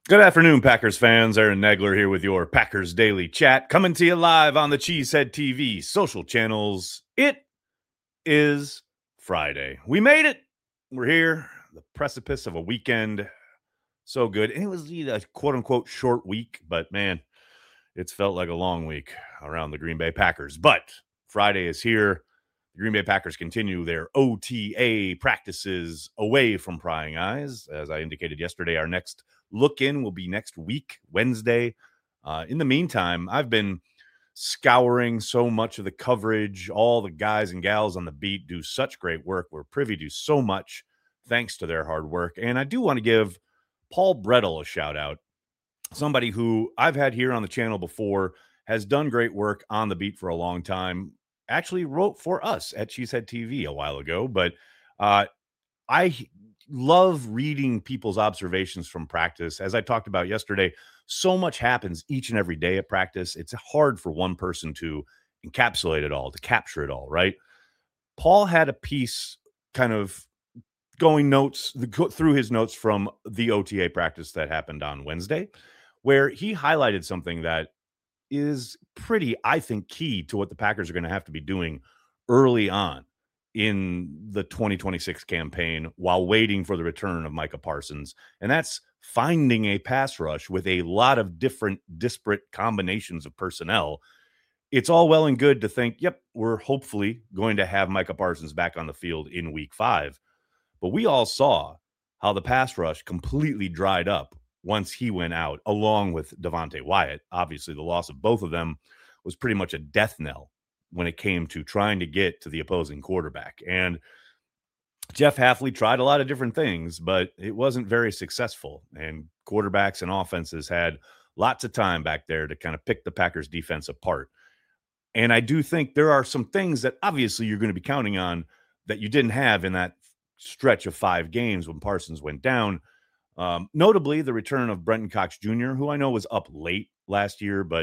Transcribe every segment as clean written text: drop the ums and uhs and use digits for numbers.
Good afternoon, Packers fans. Aaron Nagler here with your Packers Daily Chat, coming to you live on the Cheesehead TV social channels. It is Friday. We made it. We're here. The precipice of a weekend. So good. And it was a quote-unquote short week, but man, it's felt like a long week around the Green Bay Packers. But Friday is here. The Green Bay Packers continue their OTA practices away from prying eyes. As I indicated yesterday, our next look-in will be next week, Wednesday. In the meantime, I've been scouring so much of the coverage. All the guys and gals on the beat do such great work. We're privy to so much thanks to their hard work. And I do want to give Paul Bretl a shout-out, somebody who I've had here on the channel before, has done great work on the beat for a long time. Actually wrote for us at Cheesehead TV a while ago, but I love reading people's observations from practice. As I talked about yesterday, so much happens each and every day at practice. It's hard for one person to encapsulate it all, to capture it all, right? Paul had a piece kind of going through his notes from the OTA practice that happened on Wednesday, where he highlighted something that is pretty, I think, key to what the Packers are going to have to be doing early on in the 2026 campaign while waiting for the return of Micah Parsons. And that's finding a pass rush with a lot of different disparate combinations of personnel. It's all well and good to think, yep, we're hopefully going to have Micah Parsons back on the field in week 5. But we all saw how the pass rush completely dried up once he went out, along with Devonte Wyatt. Obviously, the loss of both of them was pretty much a death knell when it came to trying to get to the opposing quarterback. And Jeff Hafley tried a lot of different things, but it wasn't very successful. And quarterbacks and offenses had lots of time back there to kind of pick the Packers defense apart. And I do think there are some things that obviously you're going to be counting on that you didn't have in that stretch of 5 games when Parsons went down. Notably, the return of Brenton Cox Jr., who I know was up late last year, but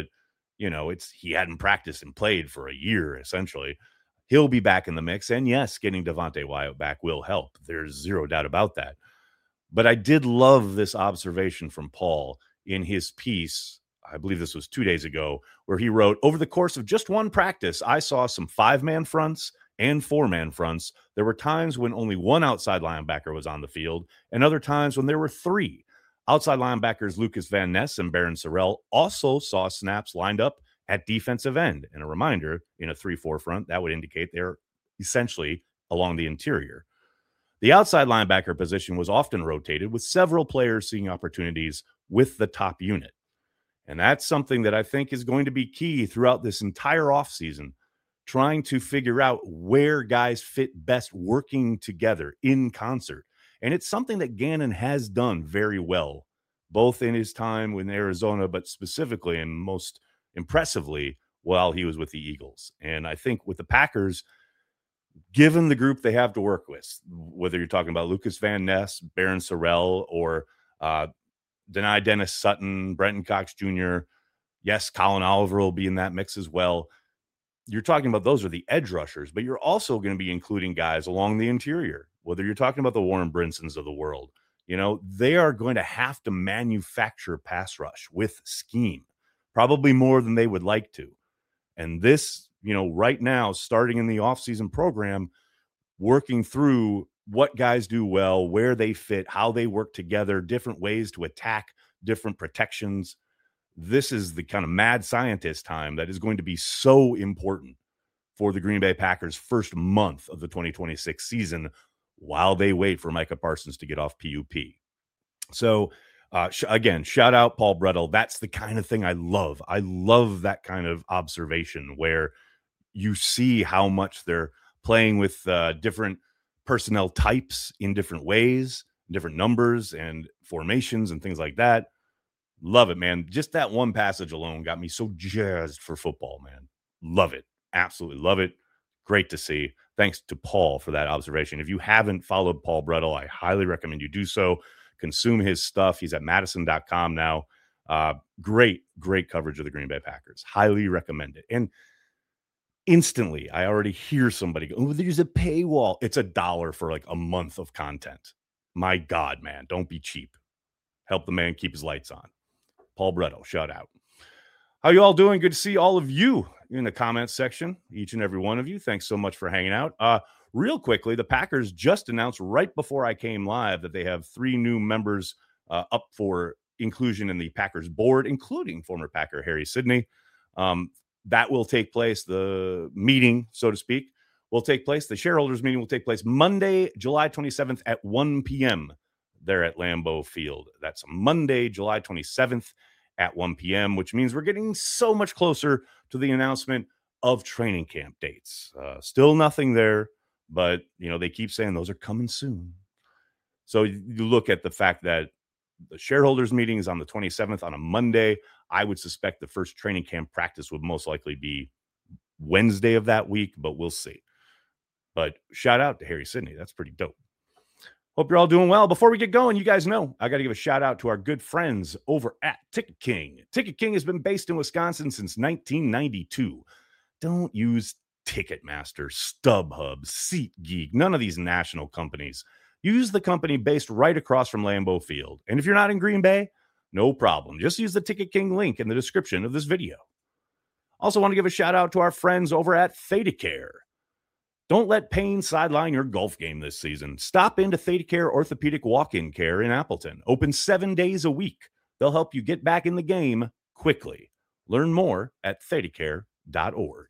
he hadn't practiced and played for a year, essentially. He'll be back in the mix. And yes, getting Devonte Wyatt back will help. There's zero doubt about that. But I did love this observation from Paul in his piece. I believe this was 2 days ago, where he wrote, over the course of just one practice, I saw some 5-man fronts and 4-man fronts. There were times when only one outside linebacker was on the field, and other times when there were 3. Outside linebackers Lucas Van Ness and Barron Sorrell also saw snaps lined up at defensive end. And a reminder, in a 3-4 front, that would indicate they're essentially along the interior. The outside linebacker position was often rotated, with several players seeing opportunities with the top unit. And that's something that I think is going to be key throughout this entire offseason, trying to figure out where guys fit best working together in concert. And it's something that Gannon has done very well, both in his time in Arizona, but specifically and most impressively while he was with the Eagles. And I think with the Packers, given the group they have to work with, whether you're talking about Lucas Van Ness, Barron Sorrell, or Denai Dennis Sutton, Brenton Cox Jr., yes, Colin Oliver will be in that mix as well. You're talking about those are the edge rushers, but you're also going to be including guys along the interior, whether you're talking about the Warren Brinsons of the world. They are going to have to manufacture pass rush with scheme, probably more than they would like to. And this, right now, starting in the offseason program, working through what guys do well, where they fit, how they work together, different ways to attack, different protections. This is the kind of mad scientist time that is going to be so important for the Green Bay Packers' first month of the 2026 season while they wait for Micah Parsons to get off PUP. So, again, shout out Paul Bretl. That's the kind of thing I love. I love that kind of observation where you see how much they're playing with different personnel types in different ways, different numbers and formations and things like that. Love it, man. Just that one passage alone got me so jazzed for football, man. Love it. Absolutely love it. Great to see. Thanks to Paul for that observation. If you haven't followed Paul Bretl, I highly recommend you do so. Consume his stuff. He's at Madison.com now. Great coverage of the Green Bay Packers. Highly recommend it. And instantly, I already hear somebody go, oh, there's a paywall. It's $1 for like a month of content. My God, man, don't be cheap. Help the man keep his lights on. Paul Bretto, shout out. How you all doing? Good to see all of you in the comments section, each and every one of you. Thanks so much for hanging out. Real quickly, the Packers just announced right before I came live that they have 3 new members up for inclusion in the Packers board, including former Packer Harry Sidney. That will take place. The meeting, so to speak, will take place. The shareholders meeting will take place Monday, July 27th at 1 p.m. there at Lambeau Field. That's Monday, July 27th at 1 p.m., which means we're getting so much closer to the announcement of training camp dates. Still nothing there, but, they keep saying those are coming soon. So you look at the fact that the shareholders meeting is on the 27th on a Monday. I would suspect the first training camp practice would most likely be Wednesday of that week, but we'll see. But shout out to Harry Sidney. That's pretty dope. Hope you're all doing well. Before we get going, you guys know I got to give a shout out to our good friends over at Ticket King. Ticket King has been based in Wisconsin since 1992. Don't use Ticketmaster, StubHub, SeatGeek, none of these national companies. Use the company based right across from Lambeau Field. And if you're not in Green Bay, no problem. Just use the Ticket King link in the description of this video. Also want to give a shout out to our friends over at ThedaCare. Don't let pain sideline your golf game this season. Stop into ThedaCare Orthopedic Walk-In Care in Appleton. Open 7 days a week. They'll help you get back in the game quickly. Learn more at thedacare.org.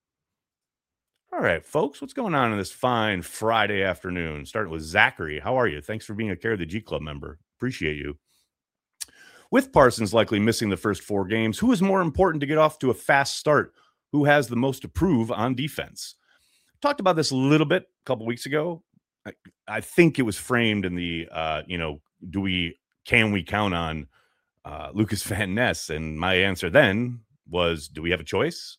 All right, folks, what's going on this fine Friday afternoon? Starting with Zachary. How are you? Thanks for being a Care of the G Club member. Appreciate you. With Parsons likely missing the first 4 games, who is more important to get off to a fast start? Who has the most to prove on defense? Talked about this a little bit a couple weeks ago. I think it was framed in the, can we count on Lucas Van Ness? And my answer then was, do we have a choice?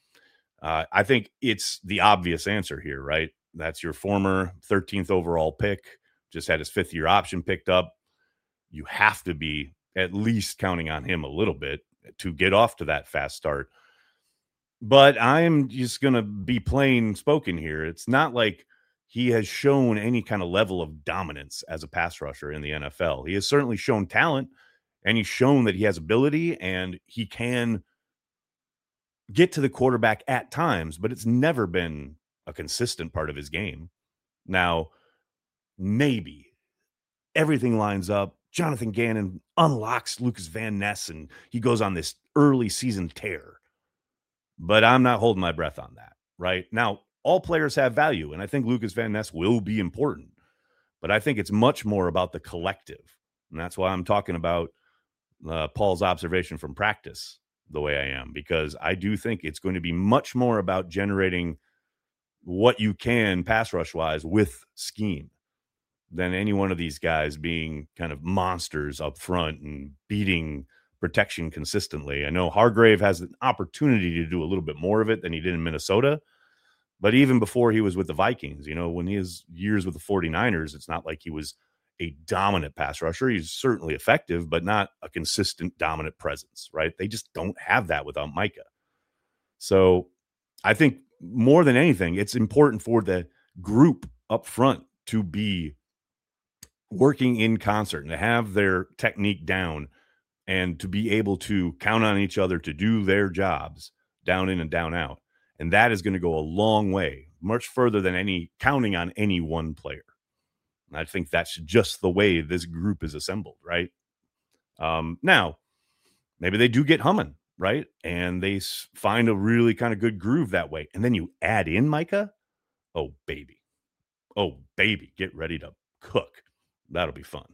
I think it's the obvious answer here, right? That's your former 13th overall pick, just had his 5th-year option picked up. You have to be at least counting on him a little bit to get off to that fast start. But I'm just going to be plain spoken here. It's not like he has shown any kind of level of dominance as a pass rusher in the NFL. He has certainly shown talent, and he's shown that he has ability, and he can get to the quarterback at times, but it's never been a consistent part of his game. Now, maybe everything lines up. Jonathan Gannon unlocks Lucas Van Ness, and he goes on this early season tear. But I'm not holding my breath on that, right? Now, all players have value, and I think Lucas Van Ness will be important. But I think it's much more about the collective. And that's why I'm talking about Paul's observation from practice the way I am, because I do think it's going to be much more about generating what you can pass rush wise with scheme than any one of these guys being kind of monsters up front and beating protection consistently. I know Hargrave has an opportunity to do a little bit more of it than he did in Minnesota, but even before he was with the Vikings, when his years with the 49ers, it's not like he was a dominant pass rusher. He's certainly effective, but not a consistent dominant presence, right? They just don't have that without Micah. So I think more than anything, it's important for the group up front to be working in concert and to have their technique down and to be able to count on each other to do their jobs down in and down out. And that is going to go a long way, much further than any counting on any one player. And I think that's just the way this group is assembled, right? Now, maybe they do get humming, right? And they find a really kind of good groove that way. And then you add in Micah. Oh, baby. Get ready to cook. That'll be fun.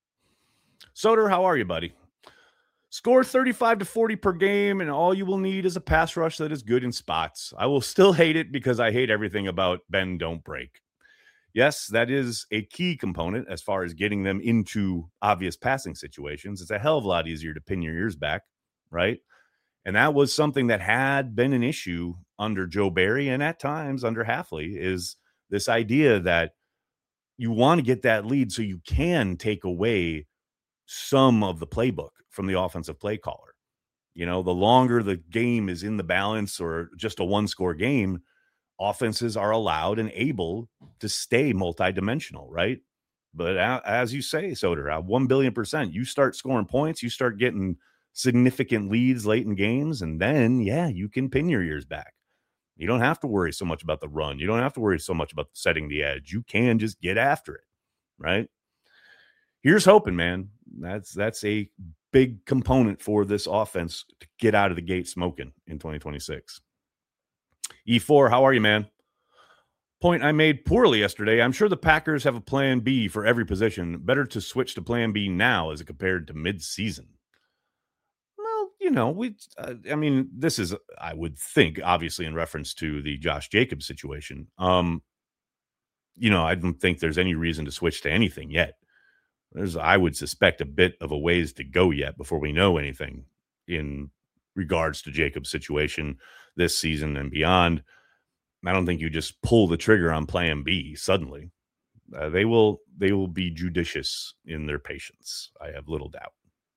Soder, how are you, buddy? Score 35 to 40 per game, and all you will need is a pass rush that is good in spots. I will still hate it because I hate everything about bend, don't break. Yes, that is a key component as far as getting them into obvious passing situations. It's a hell of a lot easier to pin your ears back, right? And that was something that had been an issue under Joe Barry and at times under Hafley, is this idea that you want to get that lead so you can take away some of the playbook from the offensive play caller. The longer the game is in the balance or just a one-score game, offenses are allowed and able to stay multidimensional, right? But as you say, Soder, 1 billion%, you start scoring points, you start getting significant leads late in games, and then, yeah, you can pin your ears back. You don't have to worry so much about the run. You don't have to worry so much about setting the edge. You can just get after it, right? Here's hoping, man. That's a big component for this offense to get out of the gate smoking in 2026. E4, how are you, man? Point I made poorly yesterday. I'm sure the Packers have a plan B for every position. Better to switch to plan B now as compared to mid-season. Well, I mean, this is, I would think, obviously in reference to the Josh Jacobs situation. I don't think there's any reason to switch to anything yet. I would suspect, a bit of a ways to go yet before we know anything in regards to Jacobs' situation this season and beyond. I don't think you just pull the trigger on plan B suddenly. They will be judicious in their patience. I have little doubt.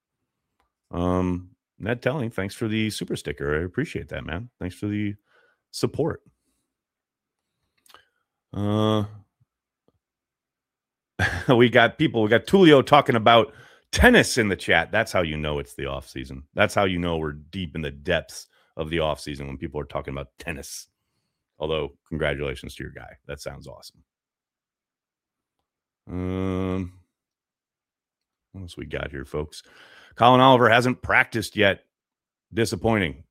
Ned Telling, thanks for the super sticker. I appreciate that, man. Thanks for the support. We got Tulio talking about tennis in the chat. That's how you know it's the off season. That's how you know we're deep in the depths of the off season, when people are talking about tennis. Although, congratulations to your guy. That sounds awesome. What else we got here, folks? Colin Oliver hasn't practiced yet. Disappointing.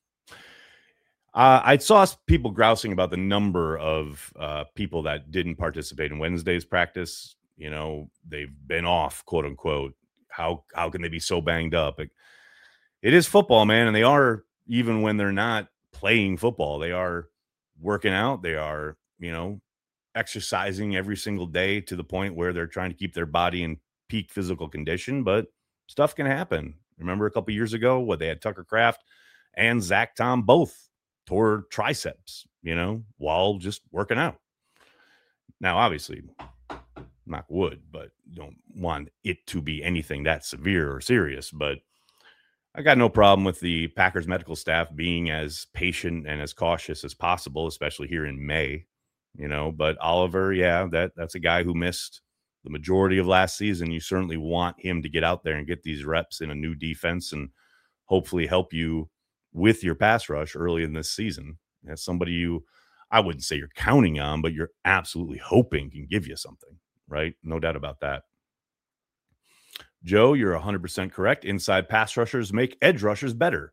I saw people grousing about the number of people that didn't participate in Wednesday's practice. They've been off, quote unquote. How can they be so banged up? It is football, man, and they are, even when they're not playing football, they are working out. They are, exercising every single day to the point where they're trying to keep their body in peak physical condition. But stuff can happen. Remember a couple years ago, they had Tucker Kraft and Zach Tom both tore triceps, while just working out. Now, obviously, knock wood, but don't want it to be anything that severe or serious. But I got no problem with the Packers medical staff being as patient and as cautious as possible, especially here in May, But Oliver, yeah, that's a guy who missed the majority of last season. You certainly want him to get out there and get these reps in a new defense and hopefully help you with your pass rush early in this season. That's somebody I wouldn't say you're counting on, but you're absolutely hoping can give you something, right? No doubt about that. Joe, you're 100% correct. Inside pass rushers make edge rushers better.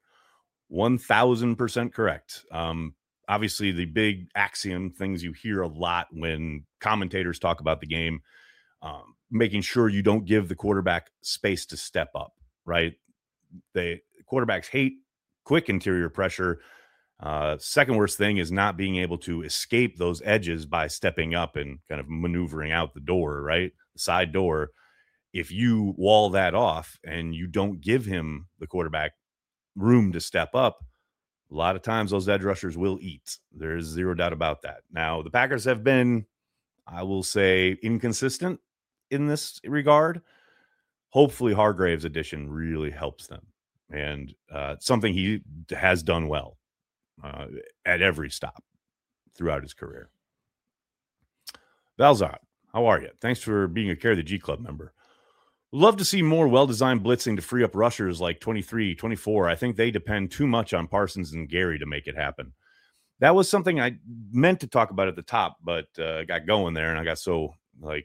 1,000% correct. Obviously, the big axiom, things you hear a lot when commentators talk about the game, making sure you don't give the quarterback space to step up, right? Quarterbacks hate quick interior pressure. Second worst thing is not being able to escape those edges by stepping up and kind of maneuvering out the door, right? The side door. If you wall that off and you don't give him, the quarterback, room to step up, a lot of times those edge rushers will eat. There's zero doubt about that. Now, the Packers have been, I will say, inconsistent in this regard. Hopefully Hargrave's addition really helps them, and something he has done well at every stop throughout his career. Valzad, how are you? Thanks for being a Care of the G Club member. Love to see more well-designed blitzing to free up rushers like 23, 24. I think they depend too much on Parsons and Gary to make it happen. That was something I meant to talk about at the top, but got going there, and I got so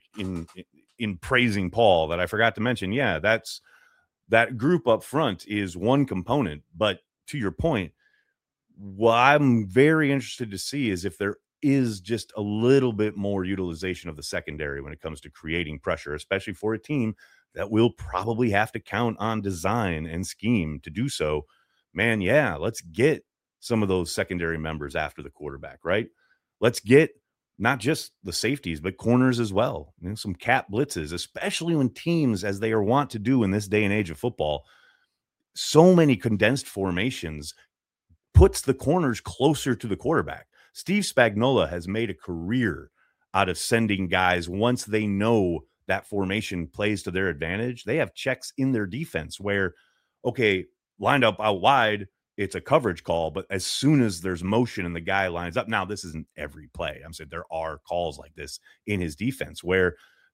in praising Paul that I forgot to mention, yeah, that group up front is one component. But to your point, what I'm very interested to see is if there is just a little bit more utilization of the secondary when it comes to creating pressure, especially for a team that will probably have to count on design and scheme to do so. Man, yeah, let's get some of those secondary members after the quarterback, right? Let's get not just the safeties, but corners as well. Some cap blitzes, especially when teams, as they are wont to do in this day and age of football, so many condensed formations puts the corners closer to the quarterback. Steve Spagnuolo has made a career out of sending guys, once they know that formation plays to their advantage, they have checks in their defense where, okay, lined up out wide, it's a coverage call, but as soon as there's motion and the guy lines up, now this isn't every play. I'm saying there are calls like this in his defense where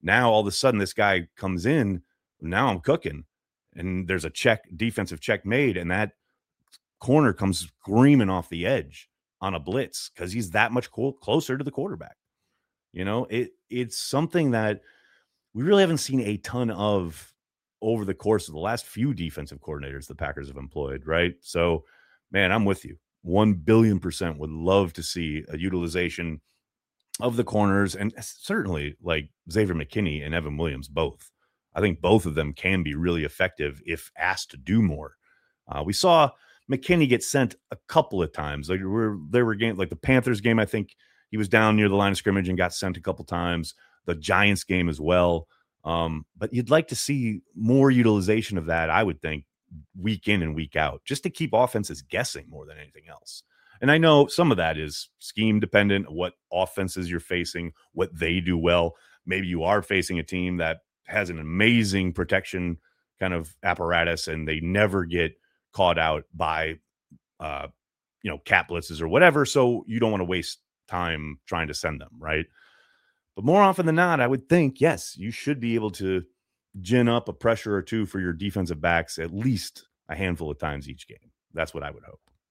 Now all of a sudden this guy comes in. Now I'm cooking, and there's a defensive check made, and that corner comes screaming off the edge on a blitz because he's that much closer to the quarterback. It's something that we really haven't seen a ton of over the course of the last few defensive coordinators the Packers have employed, right? So, man, I'm with you. 1,000,000,000% would love to see a utilization of the corners, and certainly like Xavier McKinney and Evan Williams both. I think both of them can be really effective if asked to do more. We saw McKinney get sent a couple of times. There were games like the Panthers game. I think he was down near the line of scrimmage and got sent a couple times. The Giants game as well. But you'd like to see more utilization of that, I would think, week in and week out, just to keep offenses guessing more than anything else. And I know some of that is scheme dependent, what offenses you're facing, what they do well. Maybe you are facing a team that has an amazing protection kind of apparatus and they never get caught out by, cap blitzes or whatever. So you don't want to waste time trying to send them, right? But more often than not, I would think, yes, you should be able to gin up a pressure or two for your defensive backs at least a handful of times each game. That's what I would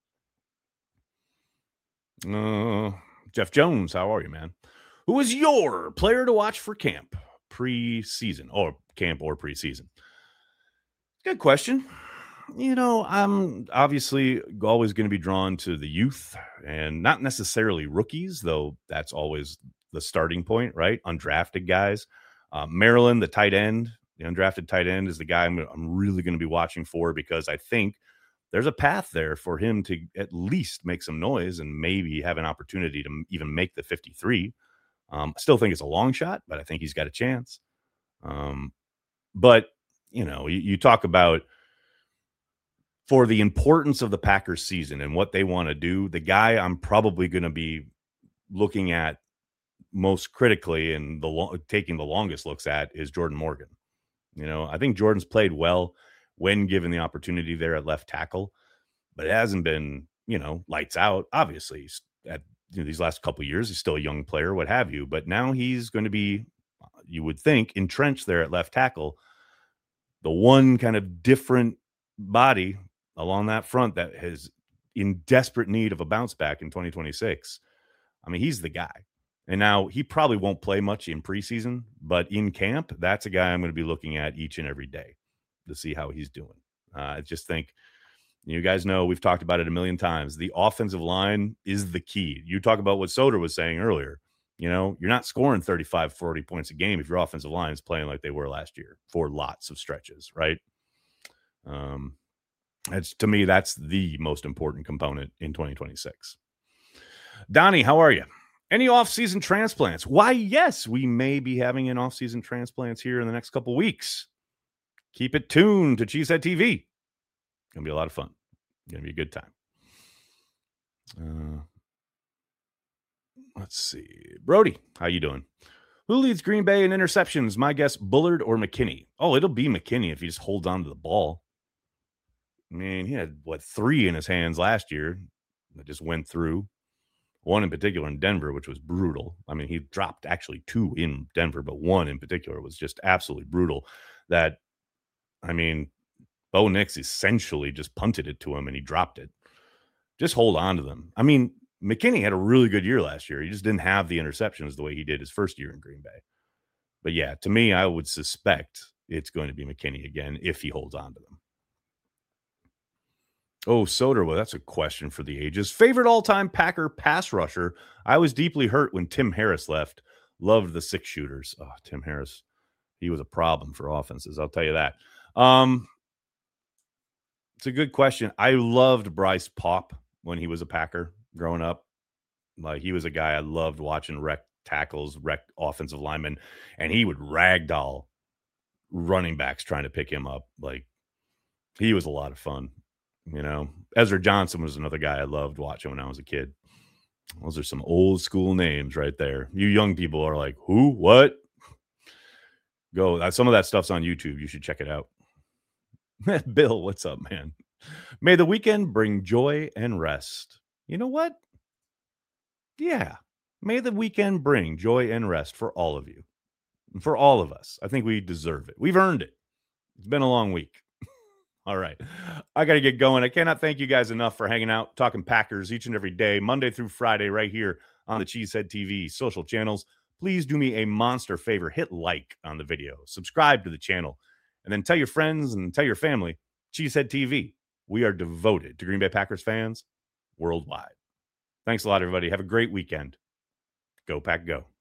hope. Jeff Jones, how are you, man? Who is your player to watch for camp preseason or preseason? Good question. I'm obviously always going to be drawn to the youth and not necessarily rookies, though that's always the starting point, right? Undrafted guys. Maryland, the tight end, the undrafted tight end is the guy I'm really going to be watching for because I think there's a path there for him to at least make some noise and maybe have an opportunity to even make the 53. I still think it's a long shot, but I think he's got a chance. But, you talk about for the importance of the Packers season and what they want to do, the guy I'm probably going to be looking at most critically and taking the longest looks at is Jordan Morgan. I think Jordan's played well when given the opportunity there at left tackle, but it hasn't been, lights out. Obviously, at these last couple of years, he's still a young player, what have you. But now he's going to be, you would think, entrenched there at left tackle. The one kind of different body along that front that is in desperate need of a bounce back in 2026. I mean, he's the guy. And now he probably won't play much in preseason, but in camp, that's a guy I'm going to be looking at each and every day to see how he's doing. I just think, you guys know, we've talked about it a million times. The offensive line is the key. You talk about what Soder was saying earlier. You're not scoring 35, 40 points a game if your offensive line is playing like they were last year for lots of stretches, right? To me, that's the most important component in 2026. Donnie, how are you? Any off-season transplants? Why, yes, we may be having an off-season transplants here in the next couple weeks. Keep it tuned to Cheesehead TV. Going to be a lot of fun. Going to be a good time. Let's see. Brody, how you doing? Who leads Green Bay in interceptions? My guess, Bullard or McKinney? Oh, it'll be McKinney if he just holds on to the ball. I mean, he had, 3 in his hands last year that just went through. One in particular in Denver, which was brutal. I mean, he dropped actually 2 in Denver, but one in particular was just absolutely brutal. Bo Nix essentially just punted it to him and he dropped it. Just hold on to them. I mean, McKinney had a really good year last year. He just didn't have the interceptions the way he did his first year in Green Bay. But yeah, to me, I would suspect it's going to be McKinney again if he holds on to them. Oh, Soder, well, that's a question for the ages. Favorite all-time Packer pass rusher? I was deeply hurt when Tim Harris left. Loved the 6 shooters. Oh, Tim Harris. He was a problem for offenses, I'll tell you that. It's a good question. I loved Bryce Paup when he was a Packer growing up. Like, he was a guy I loved watching wreck tackles, wreck offensive linemen, and he would ragdoll running backs trying to pick him up. Like, he was a lot of fun. Ezra Johnson was another guy I loved watching when I was a kid. Those are some old school names right there. You young people are like, who? What? Go. Some of that stuff's on YouTube. You should check it out. Bill, what's up, man? May the weekend bring joy and rest. You know what? Yeah. May the weekend bring joy and rest for all of you. for all of us. I think we deserve it. We've earned it. It's been a long week. All right. I got to get going. I cannot thank you guys enough for hanging out, talking Packers each and every day, Monday through Friday, right here on the Cheesehead TV social channels. Please do me a monster favor. Hit like on the video, subscribe to the channel, and then tell your friends and tell your family, Cheesehead TV. We are devoted to Green Bay Packers fans worldwide. Thanks a lot, everybody. Have a great weekend. Go Pack Go.